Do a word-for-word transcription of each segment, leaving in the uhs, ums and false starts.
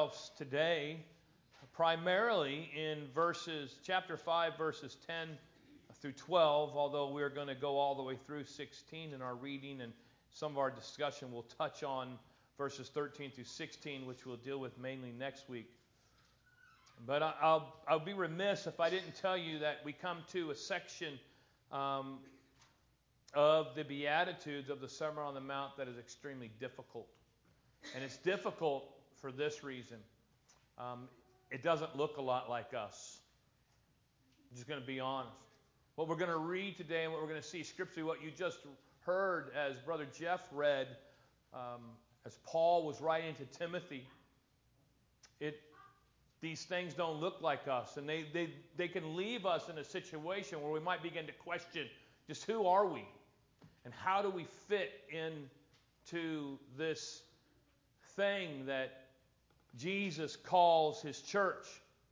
ourselves today primarily in verses, chapter five, verses ten through twelve, although we're going to go all the way through sixteen in our reading, and some of our discussion will touch on verses thirteen through sixteen, which we'll deal with mainly next week. But I'll, I'll be remiss if I didn't tell you that we come to a section um, of the Beatitudes of the Sermon on the Mount that is extremely difficult. And it's difficult for this reason. Um, it doesn't look a lot like us. I'm just going to be honest. What we're going to read today and what we're going to see scripturally, what you just heard as Brother Jeff read, um, as Paul was writing to Timothy, it these things don't look like us. And they, they, they can leave us in a situation where we might begin to question just who are we? And how do we fit into this thing that Jesus calls His church?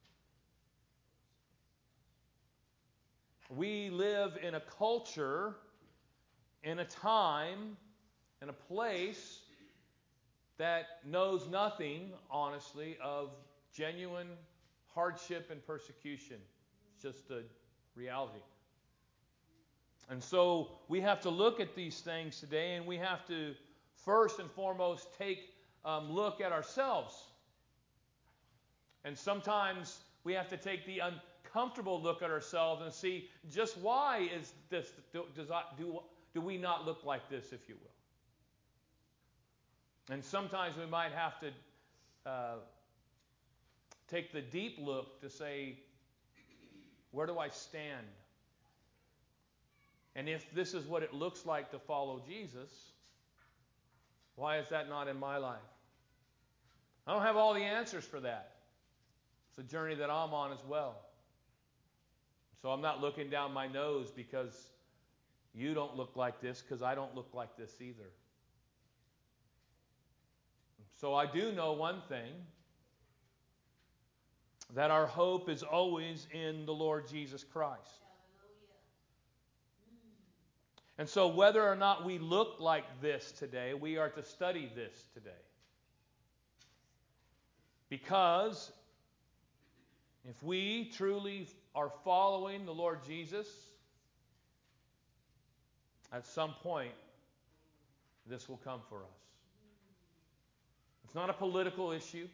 We live in a culture, in a time, in a place that knows nothing, honestly, of genuine hardship and persecution. It's just a reality. And so we have to look at these things today, and we have to first and foremost take a um, look at ourselves. And sometimes we have to take the uncomfortable look at ourselves and see just why is this does I, do do we not look like this, if you will. And sometimes we might have to uh, take the deep look to say, where do I stand? And if this is what it looks like to follow Jesus, why is that not in my life? I don't have all the answers for that. It's a journey that I'm on as well. So I'm not looking down my nose because you don't look like this, because I don't look like this either. So I do know one thing, that our hope is always in the Lord Jesus Christ. And so whether or not we look like this today, we are to study this today. Because if we truly are following the Lord Jesus, at some point, this will come for us. It's not a political issue.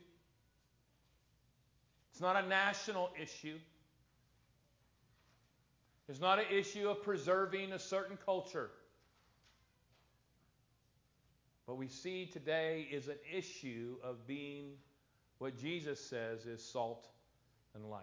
It's not a national issue. It's not an issue of preserving a certain culture. What we see today is an issue of being what Jesus says is salt and light.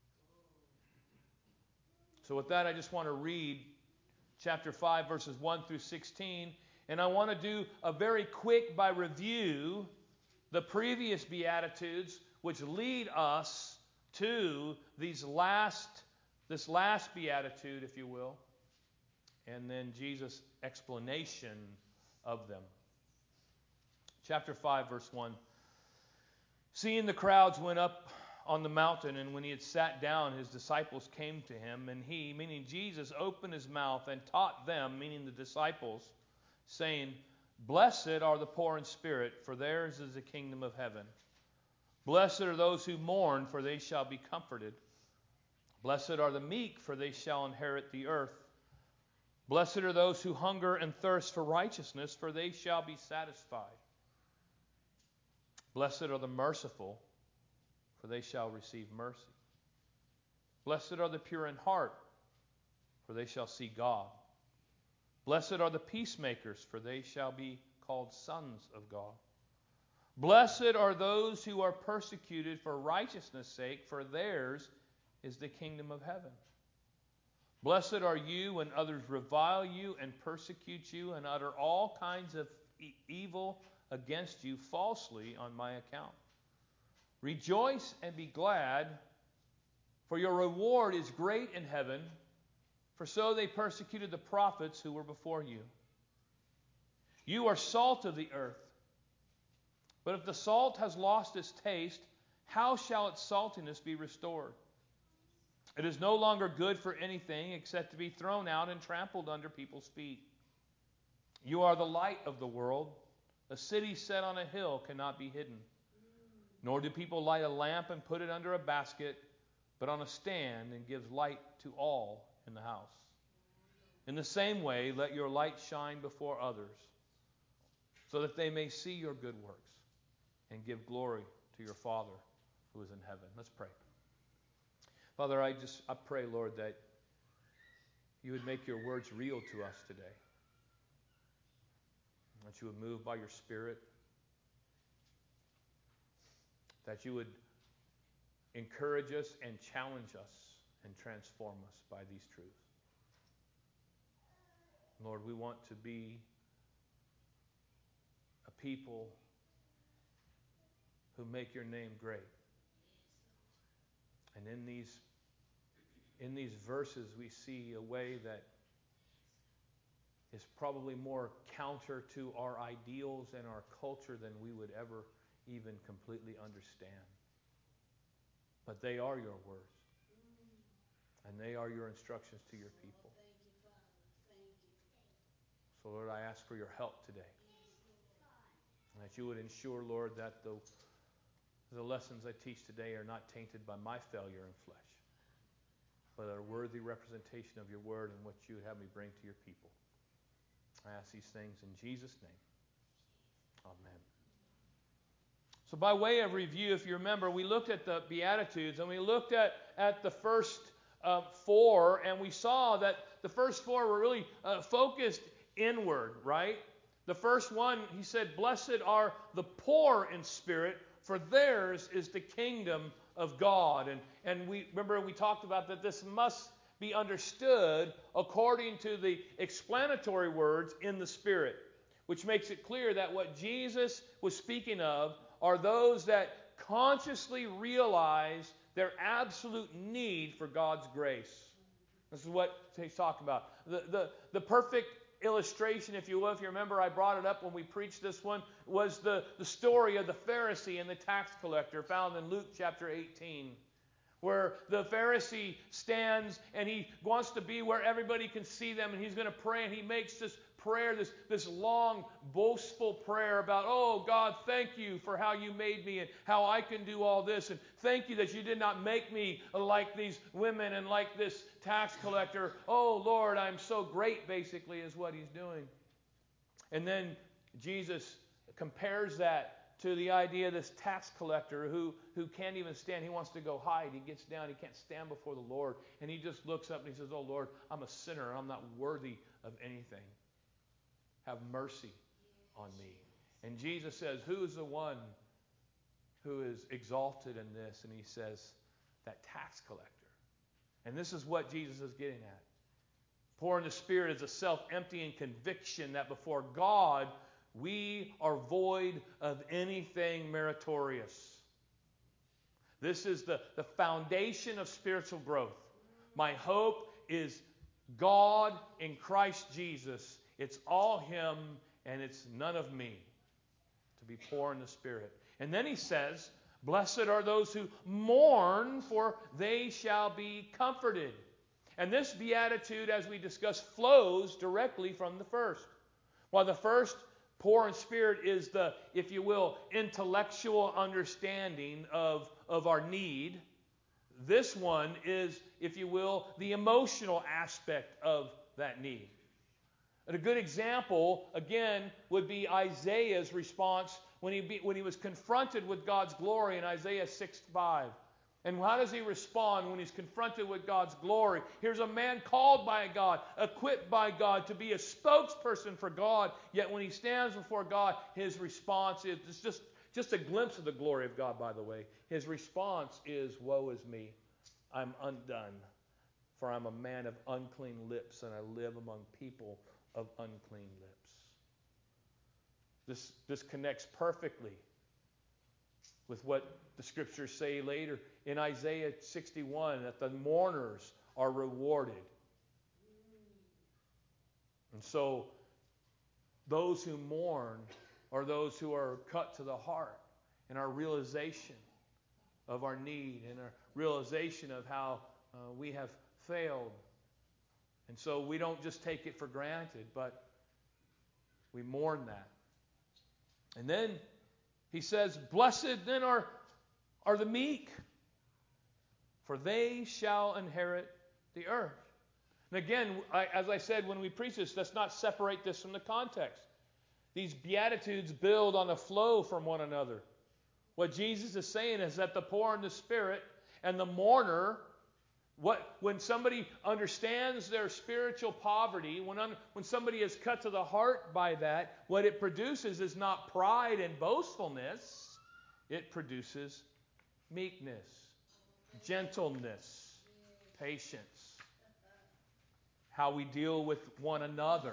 So with that, I just want to read chapter five, verses one through sixteen. And I want to do a very quick by review the previous Beatitudes, which lead us to these last, this last Beatitude, if you will, and then Jesus' explanation of them. Chapter five, verse one. Seeing the crowds went up on the mountain, and when he had sat down, his disciples came to him, and he, meaning Jesus, opened his mouth and taught them, meaning the disciples, saying, Blessed are the poor in spirit, for theirs is the kingdom of heaven. Blessed are those who mourn, for they shall be comforted. Blessed are the meek, for they shall inherit the earth. Blessed are those who hunger and thirst for righteousness, for they shall be satisfied. Blessed are the merciful, for they shall receive mercy. Blessed are the pure in heart, for they shall see God. Blessed are the peacemakers, for they shall be called sons of God. Blessed are those who are persecuted for righteousness' sake, for theirs is the kingdom of heaven. Blessed are you when others revile you and persecute you and utter all kinds of e- evil against you falsely on my account. Rejoice and be glad, for your reward is great in heaven, for so they persecuted the prophets who were before you. You are salt of the earth. But if the salt has lost its taste, how shall its saltiness be restored? It is no longer good for anything except to be thrown out and trampled under people's feet. You are the light of the world. A city set on a hill cannot be hidden. Nor do people light a lamp and put it under a basket, but on a stand, and gives light to all in the house. In the same way, let your light shine before others, so that they may see your good works and give glory to your Father who is in heaven. Let's pray. Father, I just I pray, Lord, that you would make your words real to us today. That you would move by your Spirit. That you would encourage us and challenge us and transform us by these truths. Lord, we want to be a people who make your name great. And in these, in these verses, we see a way that is probably more counter to our ideals and our culture than we would ever even completely understand. But they are your words. And they are your instructions to your people. Thank you, Father. Thank you. So, Lord, I ask for your help today. And that you would ensure, Lord, that the, the lessons I teach today are not tainted by my failure in flesh, but are a worthy representation of your word and what you would have me bring to your people. I ask these things in Jesus' name. Amen. So by way of review, if you remember, we looked at the Beatitudes, and we looked at, at the first uh, four, and we saw that the first four were really uh, focused inward, right? The first one, he said, blessed are the poor in spirit, for theirs is the kingdom of God. And, and we remember we talked about that this must be understood according to the explanatory words in the Spirit, which makes it clear that what Jesus was speaking of are those that consciously realize their absolute need for God's grace. This is what he's talking about. The, the, the perfect illustration, if you will, if you remember, I brought it up when we preached this one, was the, the story of the Pharisee and the tax collector found in Luke chapter eighteen, where the Pharisee stands and he wants to be where everybody can see them, and he's going to pray, and he makes this prayer, this, this long, boastful prayer about, oh, God, thank you for how you made me and how I can do all this, and thank you that you did not make me like these women and like this tax collector. Oh, Lord, I'm so great, basically, is what he's doing. And then Jesus compares that to the idea of this tax collector who, who can't even stand. He wants to go hide. He gets down. He can't stand before the Lord. And he just looks up and he says, oh, Lord, I'm a sinner. I'm not worthy of anything. Have mercy on me. And Jesus says, who is the one who is exalted in this? And he says, that tax collector. And this is what Jesus is getting at. Poor in the Spirit is a self-emptying conviction that before God, we are void of anything meritorious. This is the, the foundation of spiritual growth. My hope is God in Christ Jesus. It's all Him, and it's none of me. To be poor in the Spirit. And then he says, blessed are those who mourn, for they shall be comforted. And this beatitude, as we discussed, flows directly from the first. While the first, poor in spirit, is the, if you will, intellectual understanding of, of our need, this one is, if you will, the emotional aspect of that need. And a good example, again, would be Isaiah's response when he, be, when he was confronted with God's glory in Isaiah six five. And how does he respond when he's confronted with God's glory? Here's a man called by God, equipped by God to be a spokesperson for God. Yet when he stands before God, his response is, it's just, just a glimpse of the glory of God, by the way. His response is, woe is me, I'm undone, for I'm a man of unclean lips, and I live among people of unclean lips. This, this connects perfectly with what the scriptures say later in Isaiah sixty-one, that the mourners are rewarded. And so those who mourn are those who are cut to the heart in our realization of our need and our realization of how uh, we have failed. And so we don't just take it for granted, but we mourn that. And then he says, blessed then are are the meek, for they shall inherit the earth. And again, I, as I said when we preach this, let's not separate this from the context. These Beatitudes build on a flow from one another. What Jesus is saying is that the poor in the spirit and the mourner, what, when somebody understands their spiritual poverty, when, un, when somebody is cut to the heart by that, what it produces is not pride and boastfulness. It produces meekness, gentleness, patience, how we deal with one another.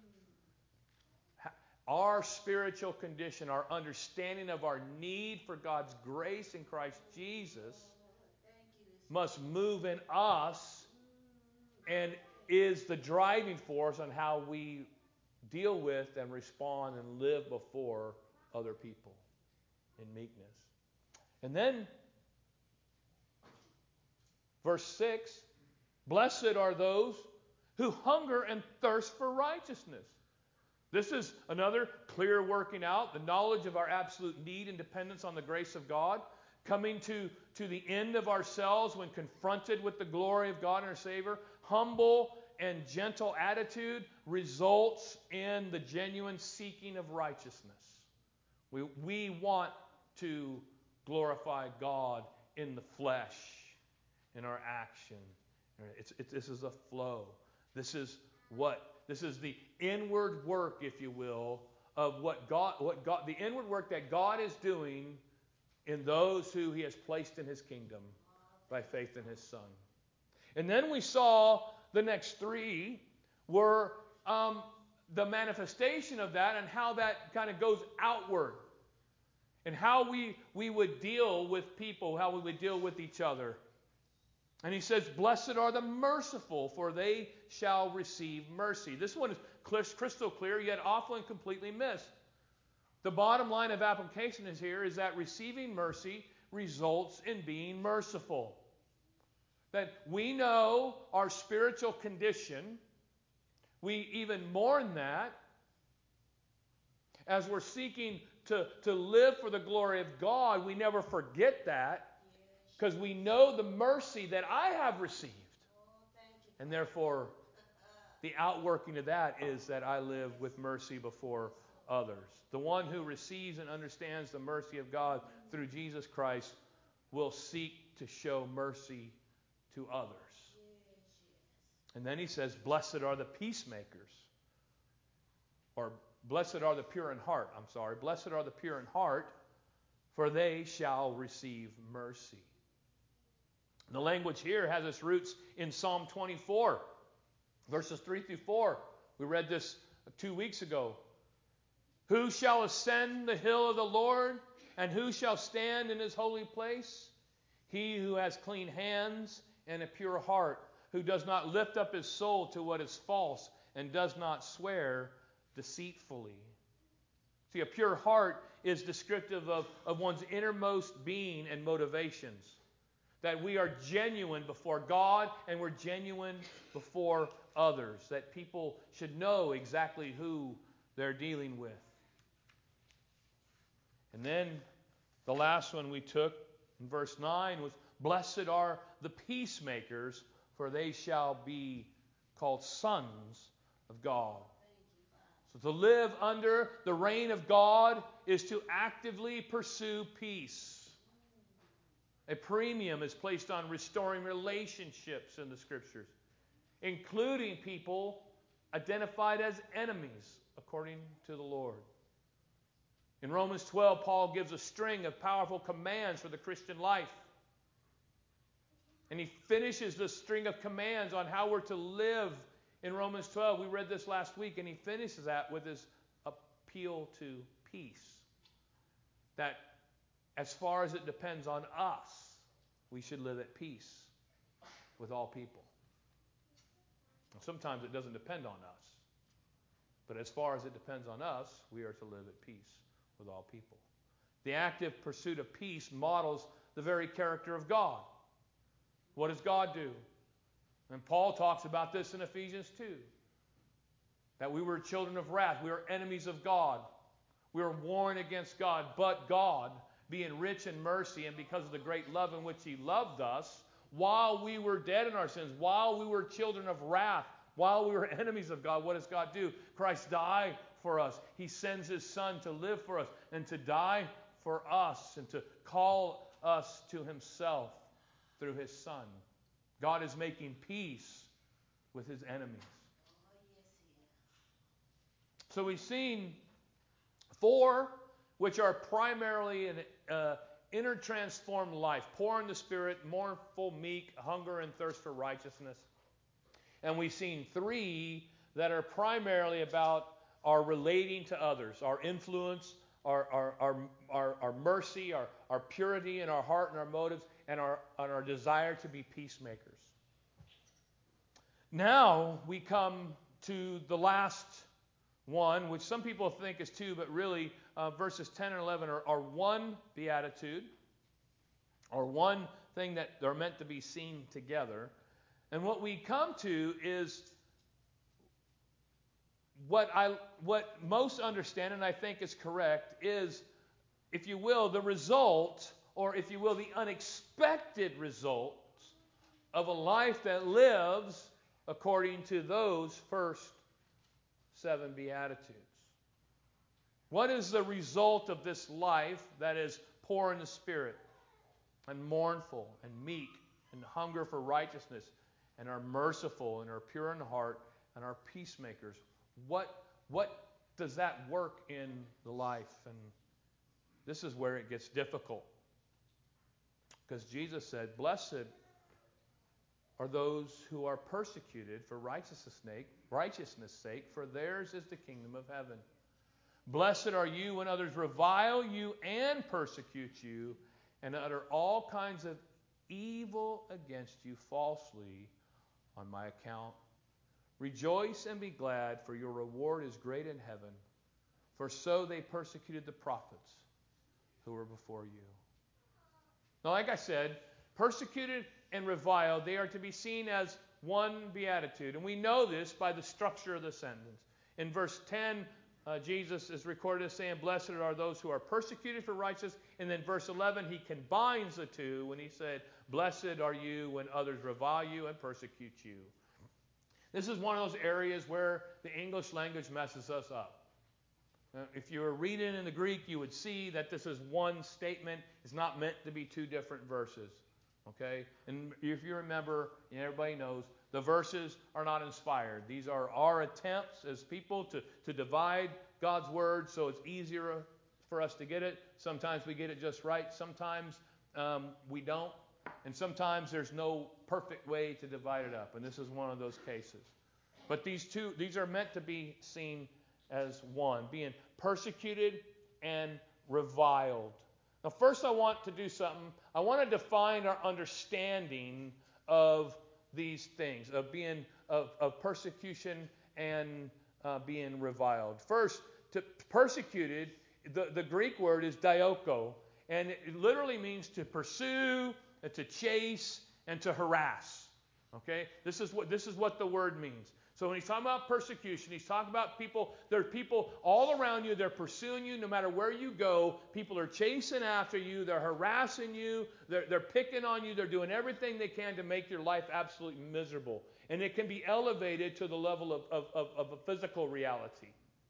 Our spiritual condition, our understanding of our need for God's grace in Christ Jesus must move in us and is the driving force on how we deal with and respond and live before other people in meekness. And then, verse six, blessed are those who hunger and thirst for righteousness. This is another clear working out, the knowledge of our absolute need and dependence on the grace of God, coming to, to the end of ourselves when confronted with the glory of God and our Savior. Humble and gentle attitude results in the genuine seeking of righteousness. We, we want to glorify God in the flesh, in our action. It's, it, this is a flow. This is what This is the inward work, if you will, of what God, what God, the inward work that God is doing in those who He has placed in His kingdom by faith in His Son. And then we saw the next three were um, the manifestation of that and how that kind of goes outward. And how we, we would deal with people, how we would deal with each other. And he says, blessed are the merciful, for they shall receive mercy. This one is crystal clear, yet often completely missed. The bottom line of application is here is that receiving mercy results in being merciful. That we know our spiritual condition. We even mourn that as we're seeking to, to live for the glory of God. We never forget that. Because we know the mercy that I have received. And therefore, the outworking of that is that I live with mercy before others. The one who receives and understands the mercy of God through Jesus Christ will seek to show mercy to others. And then he says, blessed are the peacemakers. Or blessed are the pure in heart. I'm sorry. Blessed are the pure in heart, for they shall receive mercy. The language here has its roots in Psalm twenty-four, verses three through four. We read this two weeks ago. Who shall ascend the hill of the Lord, and who shall stand in His holy place? He who has clean hands and a pure heart, who does not lift up his soul to what is false, and does not swear deceitfully. See, a pure heart is descriptive of, of one's innermost being and motivations. That we are genuine before God and we're genuine before others. That people should know exactly who they're dealing with. And then the last one we took in verse nine was, blessed are the peacemakers, for they shall be called sons of God. So to live under the reign of God is to actively pursue peace. A premium is placed on restoring relationships in the Scriptures, including people identified as enemies according to the Lord. In Romans twelve, Paul gives a string of powerful commands for the Christian life. And he finishes the string of commands on how we're to live in Romans twelve. We read this last week, and he finishes that with his appeal to peace. That as far as it depends on us, we should live at peace with all people. Sometimes it doesn't depend on us. But as far as it depends on us, we are to live at peace with all people. The active pursuit of peace models the very character of God. What does God do? And Paul talks about this in Ephesians two. That we were children of wrath. We were enemies of God. We were warring against God. But God, being rich in mercy, and because of the great love in which He loved us, while we were dead in our sins, while we were children of wrath, while we were enemies of God, what does God do? Christ died for us. He sends His Son to live for us and to die for us and to call us to Himself through His Son. God is making peace with His enemies. Oh, yes, He is. So we've seen four, which are primarily an uh, inner transformed life, poor in the spirit, mournful, meek, hunger and thirst for righteousness. And we've seen three that are primarily about our relating to others, our influence, our, our, our, our, our mercy, our, our purity in our heart and our motives, and our, and our desire to be peacemakers. Now we come to the last one, which some people think is two, but really uh, verses ten and eleven are, are one beatitude, or one thing that are meant to be seen together. And what we come to is what I what most understand, and I think is correct, is, if you will, the result, or if you will, the unexpected result of a life that lives according to those first seven beatitudes. What is the result of this life that is poor in the spirit, and mournful, and meek, and hunger for righteousness, and are merciful, and are pure in heart, and are peacemakers? What, what does that work in the life? And this is where it gets difficult. Because Jesus said, "Blessed are those who are persecuted for righteousness' sake, righteousness' sake, for theirs is the kingdom of heaven. Blessed are you when others revile you and persecute you, and utter all kinds of evil against you falsely on my account. Rejoice and be glad, for your reward is great in heaven. For so they persecuted the prophets who were before you." Now, like I said, persecuted and reviled, they are to be seen as one beatitude. And we know this by the structure of the sentence. In verse ten, uh, Jesus is recorded as saying, "Blessed are those who are persecuted for righteousness." And then verse eleven, he combines the two when he said, "Blessed are you when others revile you and persecute you." This is one of those areas where the English language messes us up. Uh, if you were reading in the Greek, you would see that this is one statement. It's not meant to be two different verses. Okay? And if you remember, and everybody knows, the verses are not inspired. These are our attempts as people to, to divide God's word so it's easier for us to get it. Sometimes we get it just right. Sometimes um, we don't. And sometimes there's no perfect way to divide it up. And this is one of those cases. But these two, these are meant to be seen as one, being persecuted and reviled. Now, first I want to do something. I want to define our understanding of these things, of being of, of persecution and uh, being reviled. First, to persecuted, the, the Greek word is dioko, and it literally means to pursue, to chase, and to harass. Okay? This is what this is what the word means. So when he's talking about persecution, he's talking about people, there are people all around you, they're pursuing you no matter where you go. People are chasing after you, they're harassing you, they're, they're picking on you, they're doing everything they can to make your life absolutely miserable. And it can be elevated to the level of, of, of, of a physical reality.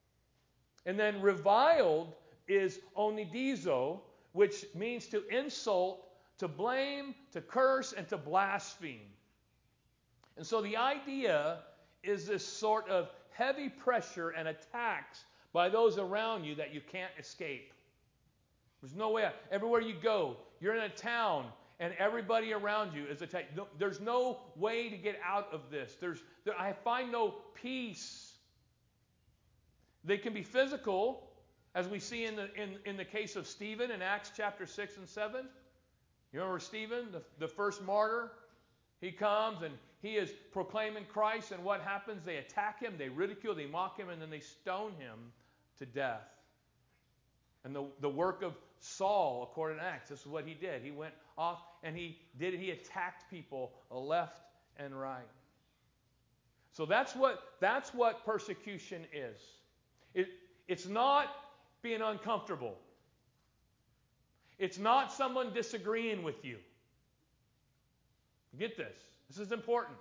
And then reviled is onidizo, which means to insult, to blame, to curse, and to blaspheme. And so the idea is this sort of heavy pressure and attacks by those around you that you can't escape. There's no way out. Everywhere you go, you're in a town, and everybody around you is attacked. No, there's no way to get out of this. There's, there, I find no peace. They can be physical, as we see in the in, in the case of Stephen in Acts chapter six and seven. You remember Stephen, the, the first martyr? He comes and he is proclaiming Christ, and what happens? They attack him, they ridicule, they mock him, and then they stone him to death. And the, the work of Saul, according to Acts, this is what he did. He went off and he did he attacked people left and right. So that's what that's what persecution is. It, it's not being uncomfortable. It's not someone disagreeing with you. Get this. This is important.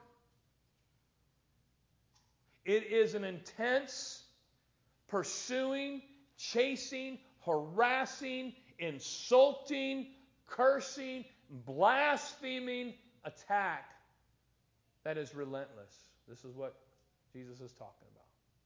It is an intense, pursuing, chasing, harassing, insulting, cursing, blaspheming attack that is relentless. This is what Jesus is talking about.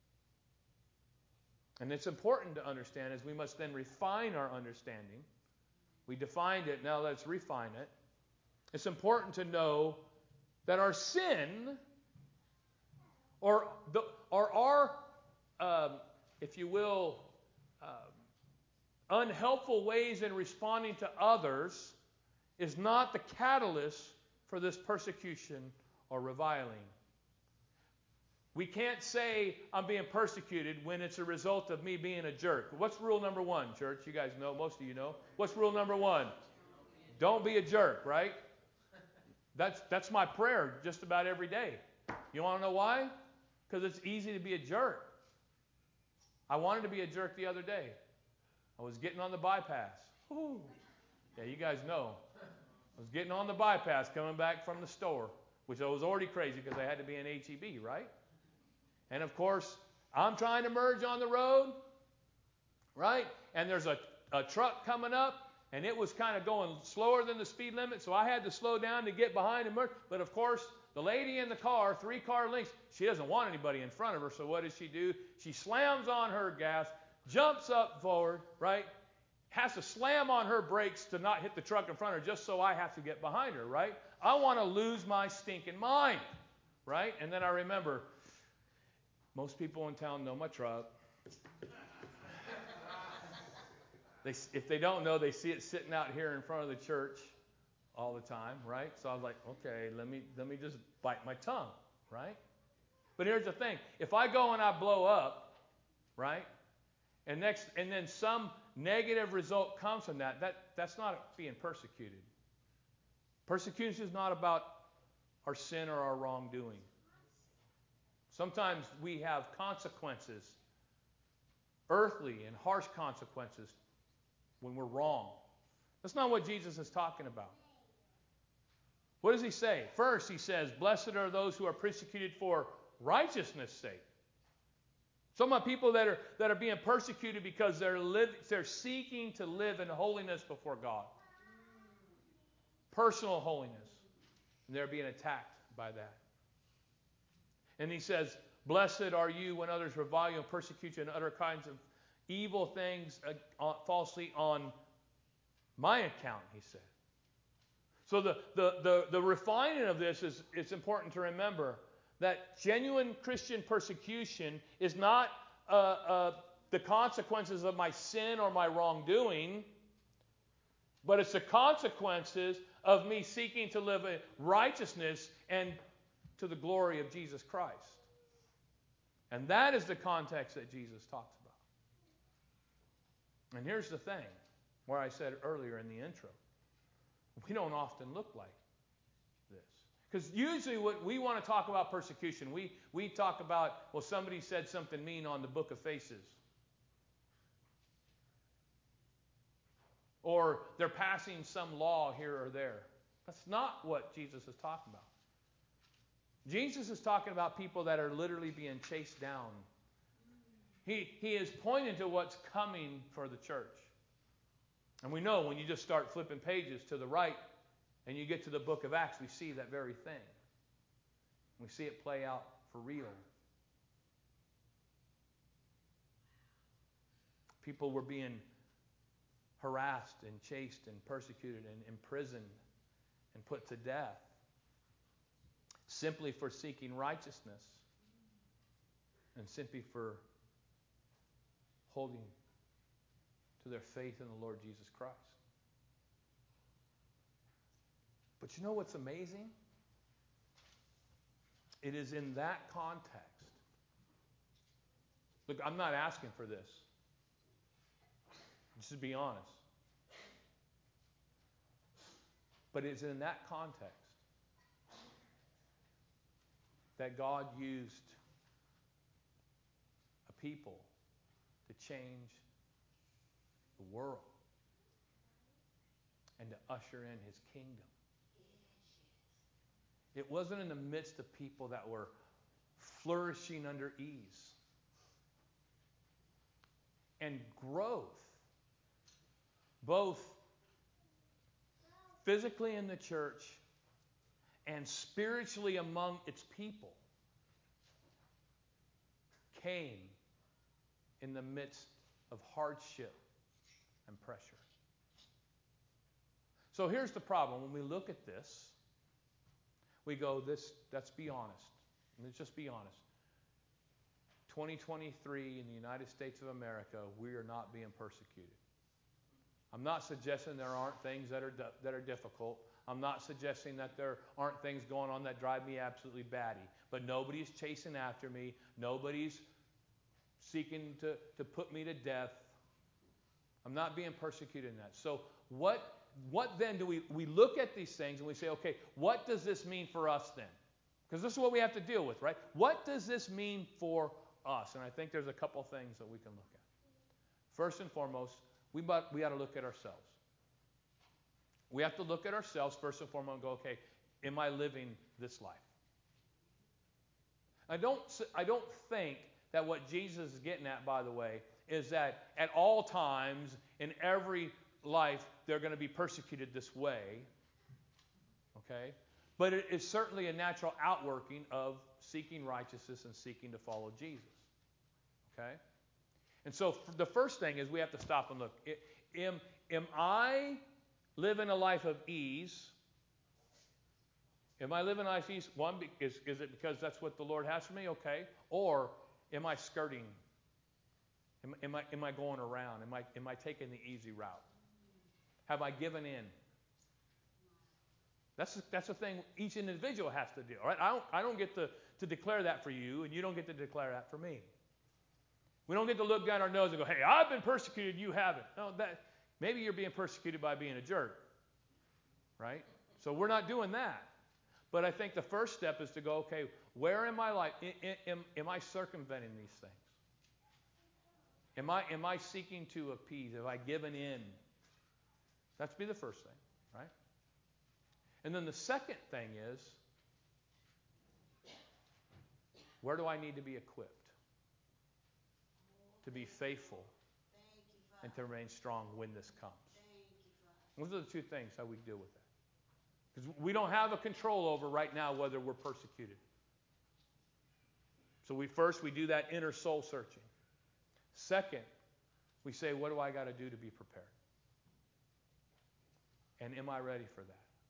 And it's important to understand, as we must then refine our understanding. We defined it, now let's refine it. It's important to know that our sin, or, the, or our, um, if you will, um, unhelpful ways in responding to others, is not the catalyst for this persecution or reviling. We can't say I'm being persecuted when it's a result of me being a jerk. What's rule number one, church? You guys know, most of you know. What's rule number one? Don't be a jerk, right? That's, that's my prayer just about every day. You want to know why? Because it's easy to be a jerk. I wanted to be a jerk the other day. I was getting on the bypass. Whew. Yeah, you guys know. I was getting on the bypass coming back from the store, which I was already crazy because I had to be in H E B, right? And of course, I'm trying to merge on the road, right? And there's a, a truck coming up, and it was kind of going slower than the speed limit, so I had to slow down to get behind and merge. But of course, the lady in the car, three car lengths, she doesn't want anybody in front of her, so what does she do? She slams on her gas, jumps up forward, right? Has to slam on her brakes to not hit the truck in front of her just so I have to get behind her, right? I want to lose my stinking mind, right? And then I remember, most people in town know my truck. They, if they don't know, they see it sitting out here in front of the church all the time, right? So I was like, okay, let me let me just bite my tongue, right? But here's the thing. If I go and I blow up, right, and next and then some negative result comes from that, that that's not being persecuted. Persecution is not about our sin or our wrongdoing. Sometimes we have consequences, earthly and harsh consequences, when we're wrong. That's not what Jesus is talking about. What does he say? First, he says, blessed are those who are persecuted for righteousness' sake. Some of people that are that are being persecuted because they're live, they're seeking to live in holiness before God. Personal holiness. And they're being attacked by that. And he says, blessed are you when others revile you and persecute you and other kinds of evil things uh, falsely on my account, he said. So the, the, the, the refining of this is it's important to remember that genuine Christian persecution is not uh, uh, the consequences of my sin or my wrongdoing, but it's the consequences of me seeking to live in righteousness and to the glory of Jesus Christ. And that is the context that Jesus talks about. And here's the thing, where I said earlier in the intro, we don't often look like this. Because usually when we want to talk about persecution, we, we talk about, well, somebody said something mean on the Book of Faces. Or they're passing some law here or there. That's not what Jesus is talking about. Jesus is talking about people that are literally being chased down. He, he is pointing to what's coming for the church. And we know when you just start flipping pages to the right and you get to the book of Acts, we see that very thing. We see it play out for real. People were being harassed and chased and persecuted and imprisoned and put to death simply for seeking righteousness and simply for holding to their faith in the Lord Jesus Christ. But you know what's amazing? It is in that context. Look, I'm not asking for this. Just to be honest. But it's in that context that God used a people to change the world. and to usher in His kingdom. It wasn't in the midst of people that were flourishing under ease. And growth, both physically in the church and spiritually among its people, came in the midst of hardship and pressure. So here's the problem. When we look at this, we go, this, let's be honest. Let's just be honest. twenty twenty-three in the United States of America, we are not being persecuted. I'm not suggesting there aren't things that are that are difficult. I'm not suggesting that there aren't things going on that drive me absolutely batty. But nobody's chasing after me. Nobody's seeking to, to put me to death. I'm not being persecuted in that. So what what then do we we look at these things and we say, okay, what does this mean for us then? Because this is what we have to deal with, right? What does this mean for us? And I think there's a couple things that we can look at. First and foremost, we but we got to look at ourselves. We have to look at ourselves first and foremost and go, okay, am I living this life? I don't I don't think that what Jesus is getting at, by the way, is that at all times in every life they're going to be persecuted this way. Okay? But it is certainly a natural outworking of seeking righteousness and seeking to follow Jesus. Okay? And so the first thing is we have to stop and look. Am, am I living a life of ease? Am I living a life of ease? One, is, is it because that's what the Lord has for me? Okay. Or am I skirting? Am, am, I, am I going around? Am I, am I taking the easy route? Have I given in? That's that's the thing each individual has to do. All right? I don't I don't get to, to declare that for you, and you don't get to declare that for me. We don't get to look down our nose and go, hey, I've been persecuted, you haven't. No, that maybe you're being persecuted by being a jerk. Right? So we're not doing that. But I think the first step is to go, okay, where in my life am, am I circumventing these things? Am I am I seeking to appease? Have I given in? That's be the first thing, right? And then the second thing is, where do I need to be equipped to be faithful and to remain strong when this comes? Those are the two things how we deal with that. Because we don't have a control over right now whether we're persecuted. So we first, we do that inner soul searching. Second, we say, what do I got to do to be prepared? And am I ready for that?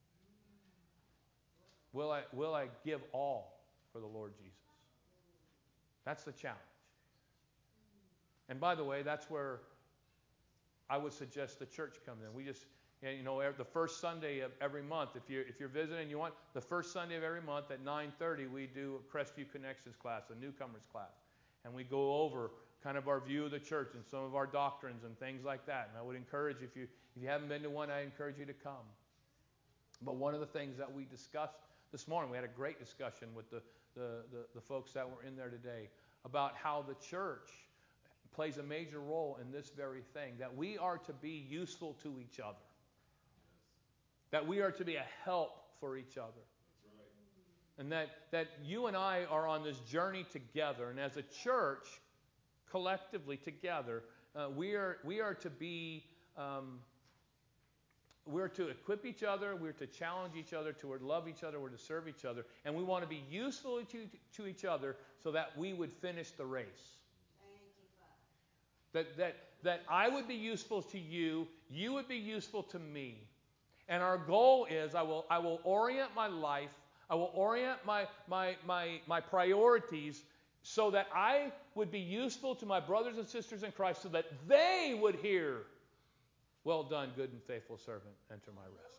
Will I, will I give all for the Lord Jesus? That's the challenge. And by the way, that's where I would suggest the church comes in. We just, you know, the first Sunday of every month, if you're, if you're visiting, you want, the first Sunday of every month at nine thirty, we do a Crestview Connections class, a newcomers class. And we go over kind of our view of the church and some of our doctrines and things like that. And I would encourage, if you, if you haven't been to one, I encourage you to come. But one of the things that we discussed this morning, we had a great discussion with the, the, the, the folks that were in there today about how the church plays a major role in this very thing, that we are to be useful to each other, that we are to be a help for each other. That's right. And that, that you and I are on this journey together, and as a church, collectively together, uh, we are we are to be um, we're to equip each other, we're to challenge each other, to love each other, we're to serve each other, and we want to be useful to, to each other so that we would finish the race. Thank you, Father. That, that, that I would be useful to you, you would be useful to me. And our goal is I will I will orient my life, I will orient my my my my priorities so that I would be useful to my brothers and sisters in Christ, so that they would hear, well done, good and faithful servant, enter my rest.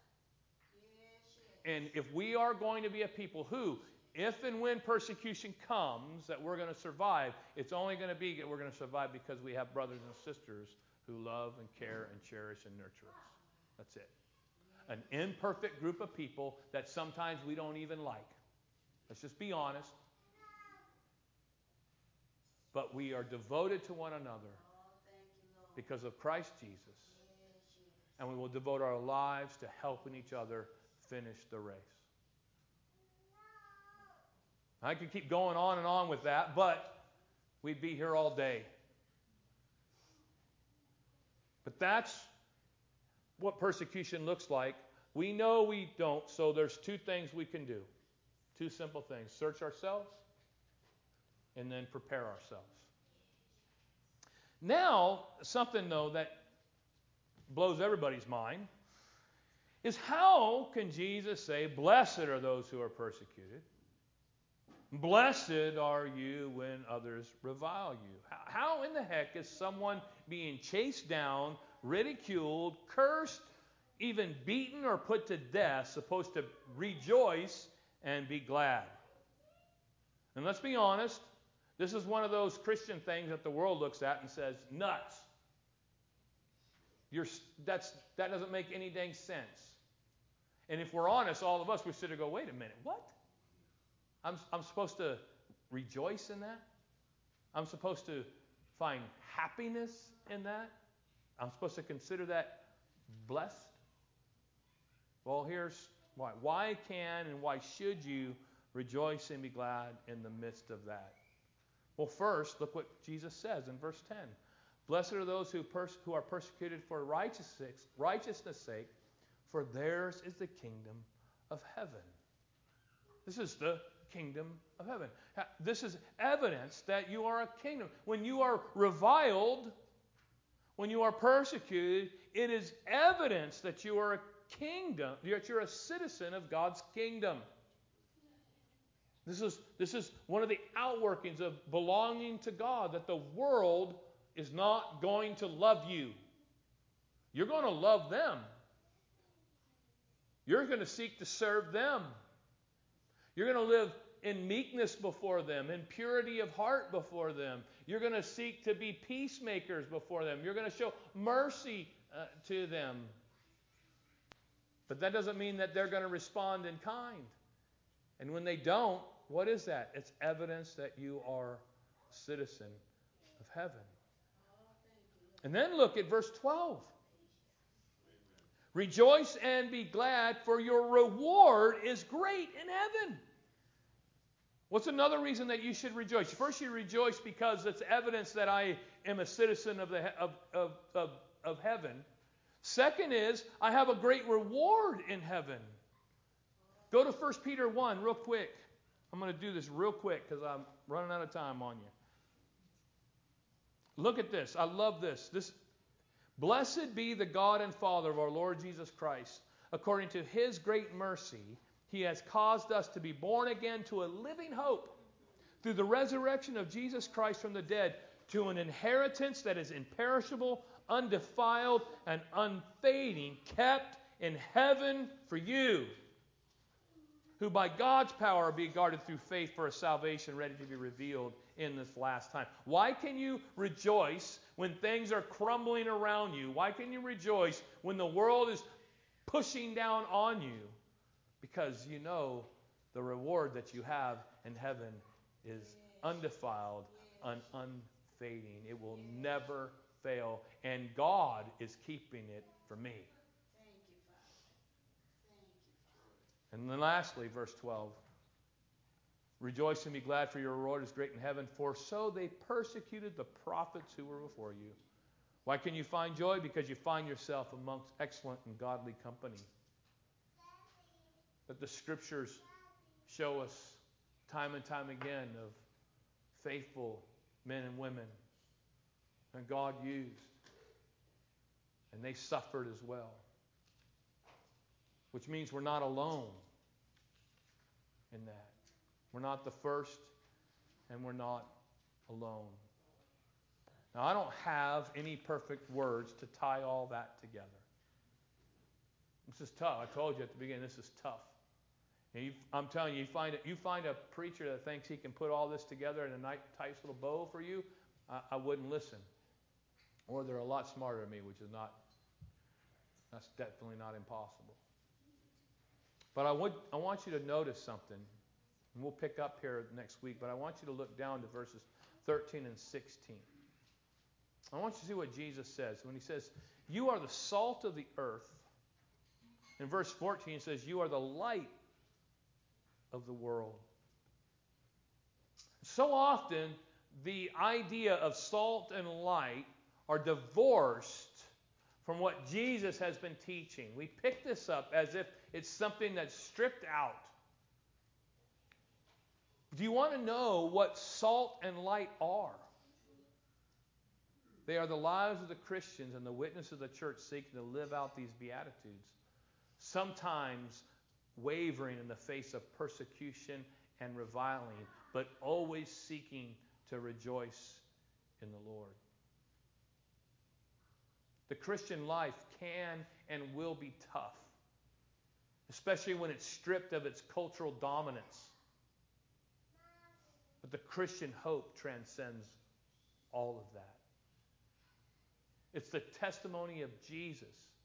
And if we are going to be a people who, if and when persecution comes, that we're going to survive, it's only going to be that we're going to survive because we have brothers and sisters who love and care and cherish and nurture us. That's it. An imperfect group of people that sometimes we don't even like. Let's just be honest. But we are devoted to one another because of Christ Jesus. and we will devote our lives to helping each other finish the race. I could keep going on and on with that, but we'd be here all day. But that's what persecution looks like. We know we don't, so there's two things we can do. Two simple things. Search ourselves and then prepare ourselves. Now, something, though, that blows everybody's mind is how can Jesus say, blessed are those who are persecuted? Blessed are you when others revile you. How in the heck is someone being chased down, ridiculed, cursed, even beaten or put to death supposed to rejoice and be glad? And let's be honest, this is one of those Christian things that the world looks at and says, nuts. You're, that's, that doesn't make any dang sense. And if we're honest, all of us, we sit there and go, wait a minute, what? I'm, I'm supposed to rejoice in that? I'm supposed to find happiness in that? I'm supposed to consider that blessed? Well, here's why. Why can and why should you rejoice and be glad in the midst of that? Well, first, look what Jesus says in verse ten. Blessed are those who, pers- who are persecuted for righteousness, righteousness' sake, for theirs is the kingdom of heaven. This is the kingdom of heaven. This is evidence that you are a kingdom. When you are reviled, when you are persecuted, it is evidence that you are a kingdom, that you're a citizen of God's kingdom. This is, this is one of the outworkings of belonging to God, that the world is not going to love you. You're going to love them. You're going to seek to serve them. You're going to live in meekness before them, in purity of heart before them. You're going to seek to be peacemakers before them. You're going to show mercy uh, to them. But that doesn't mean that they're going to respond in kind. And when they don't, what is that? It's evidence that you are a citizen of heaven. And then look at verse twelve. Rejoice and be glad, for your reward is great in heaven. What's another reason that you should rejoice? First, you rejoice because it's evidence that I am a citizen of, the, of, of, of, of heaven. Second is, I have a great reward in heaven. Go to First Peter one real quick. I'm going to do this real quick because I'm running out of time on you. Look at this. I love this. This, blessed be the God and Father of our Lord Jesus Christ. According to His great mercy, He has caused us to be born again to a living hope through the resurrection of Jesus Christ from the dead, to an inheritance that is imperishable, undefiled, and unfading, kept in heaven for you, who by God's power are being guarded through faith for a salvation ready to be revealed in this last time. Why can you rejoice when things are crumbling around you? Why can you rejoice when the world is pushing down on you? Because you know the reward that you have in heaven is undefiled and unfading. It will never fail. And God is keeping it for me. Thank you, Father. Thank you, Father. And then lastly, verse twelve. Rejoice and be glad, for your reward is great in heaven, for so they persecuted the prophets who were before you. Why can you find joy? Because you find yourself amongst excellent and godly company. That the Scriptures show us time and time again of faithful men and women that God used. And they suffered as well. Which means we're not alone in that. We're not the first, and we're not alone. Now, I don't have any perfect words to tie all that together. This is tough. I told you at the beginning, this is tough. And you, I'm telling you, you find it, you find a preacher that thinks he can put all this together in a nice, tight little bow for you, I, I wouldn't listen. Or they're a lot smarter than me, which is not, that's definitely not impossible. But I would, I want you to notice something. And we'll pick up here next week, but I want you to look down to verses thirteen and sixteen. I want you to see what Jesus says when he says, you are the salt of the earth. In verse fourteen, it says, you are the light of the world. So often, the idea of salt and light are divorced from what Jesus has been teaching. We pick this up as if it's something that's stripped out. Do you want to know what salt and light are? They are the lives of the Christians and the witness of the church seeking to live out these Beatitudes, sometimes wavering in the face of persecution and reviling, but always seeking to rejoice in the Lord. The Christian life can and will be tough, especially when it's stripped of its cultural dominance. But the Christian hope transcends all of that. It's the testimony of Jesus.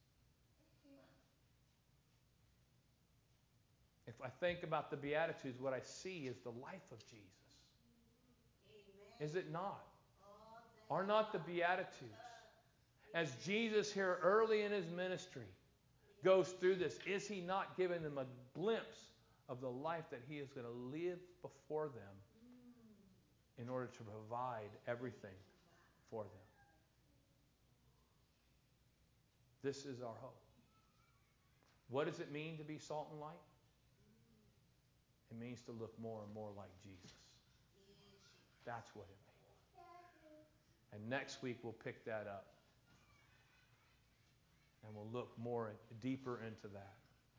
If I think about the Beatitudes, what I see is the life of Jesus. Amen. Is it not? Are not the Beatitudes? As Jesus here early in his ministry goes through this, is he not giving them a glimpse of the life that he is going to live before them in order to provide everything for them? This is our hope. What does it mean to be salt and light? It means to look more and more like Jesus. That's what it means. And next week we'll pick that up. And we'll look more deeper into that.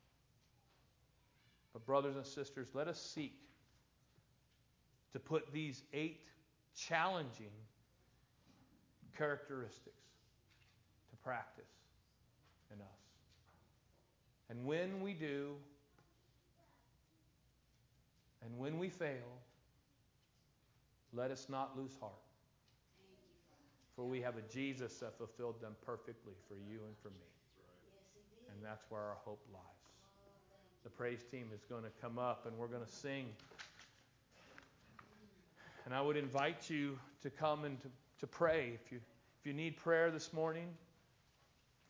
But brothers and sisters, let us seek to put these eight challenging characteristics to practice in us. And when we do, and when we fail, let us not lose heart. For we have a Jesus that fulfilled them perfectly for you and for me. And that's where our hope lies. The praise team is going to come up and we're going to sing. And I would invite you to come and to, to pray. If you, if you need prayer this morning,